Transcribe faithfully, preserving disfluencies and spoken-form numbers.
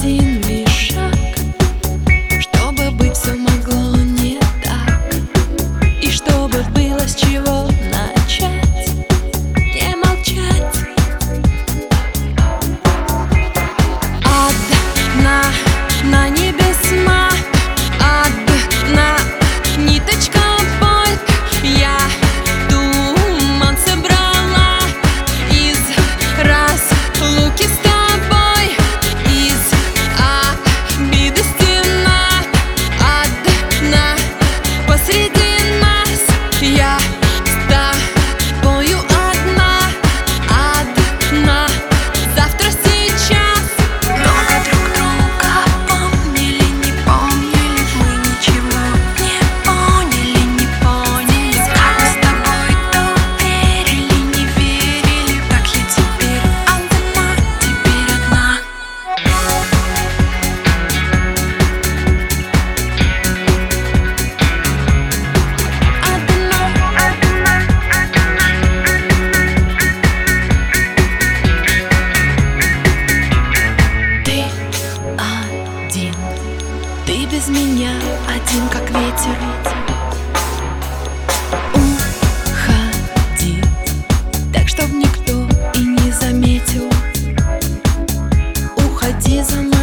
один лишь шаг, чтобы быть все могло не так, и чтобы было с чего начать, не молчать. Одна на небесма, одна ниточка боль. Я туман собрала из разлуки с тобой, из обиды стена. Одна посреди нас, я с тобою одна, одна. Завтра, сейчас. Долго друг друга помнили, не помнили, мы ничего не поняли, не поняли. Как мы с тобой то верили, не верили. Так я теперь одна, теперь одна. Ты один, ты без меня один, как ветер. Уходи, так чтоб никто и не заметил. Уходи за мной.